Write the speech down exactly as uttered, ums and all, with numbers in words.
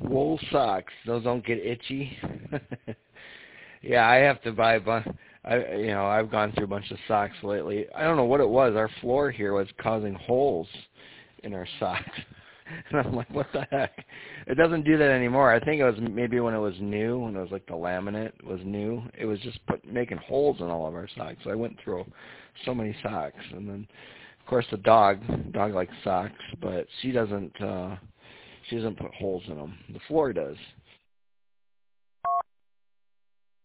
Wool socks. Those don't get itchy. Yeah, I have to buy a bunch. I, you know, I've gone through a bunch of socks lately. I don't know what it was. Our floor here was causing holes in our socks. And I'm like, what the heck? It doesn't do that anymore. I think it was maybe when it was new, when it was like the laminate was new. It was just put, making holes in all of our socks. So I went through so many socks. And then, of course, the dog, dog likes socks, but she doesn't, uh, she doesn't put holes in them. The floor does.